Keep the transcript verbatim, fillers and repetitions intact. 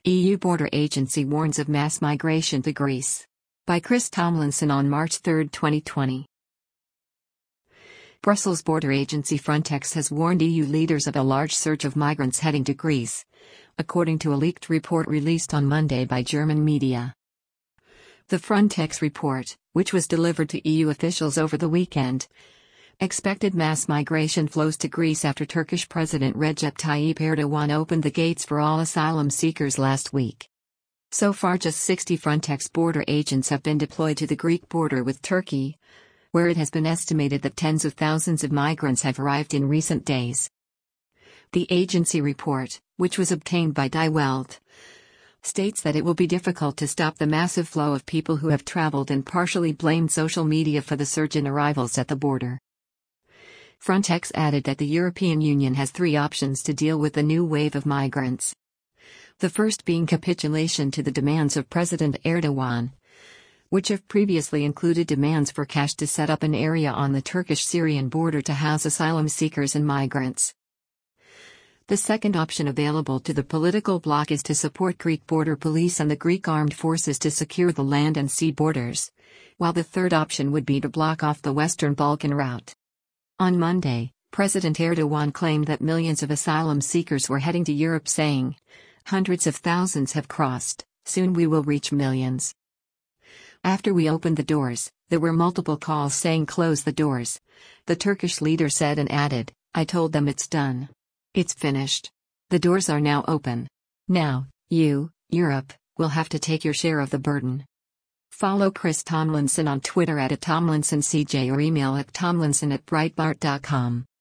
E U border agency warns of mass migration to Greece. By Chris Tomlinson on March third, twenty twenty. Brussels border agency Frontex has warned E U leaders of a large surge of migrants heading to Greece, according to a leaked report released on Monday by German media. The Frontex report, which was delivered to E U officials over the weekend, expected mass migration flows to Greece after Turkish President Recep Tayyip Erdogan opened the gates for all asylum seekers last week. So far, just sixty Frontex border agents have been deployed to the Greek border with Turkey, where it has been estimated that tens of thousands of migrants have arrived in recent days. The agency report, which was obtained by Die Welt, states that it will be difficult to stop the massive flow of people who have traveled and partially blamed social media for the surge in arrivals at the border. Frontex added that the European Union has three options to deal with the new wave of migrants. The first being capitulation to the demands of President Erdogan, which have previously included demands for cash to set up an area on the Turkish-Syrian border to house asylum seekers and migrants. The second option available to the political bloc is to support Greek border police and the Greek armed forces to secure the land and sea borders, while the third option would be to block off the Western Balkan route. On Monday, President Erdogan claimed that millions of asylum seekers were heading to Europe, saying, "Hundreds of thousands have crossed, soon we will reach millions." After we opened the doors, there were multiple calls saying close the doors, the Turkish leader said and added, "I told them it's done. It's finished. The doors are now open. Now, you, Europe, will have to take your share of the burden." Follow Chris Tomlinson on Twitter at Tomlinson C J or email at tomlinson at breitbart dot com.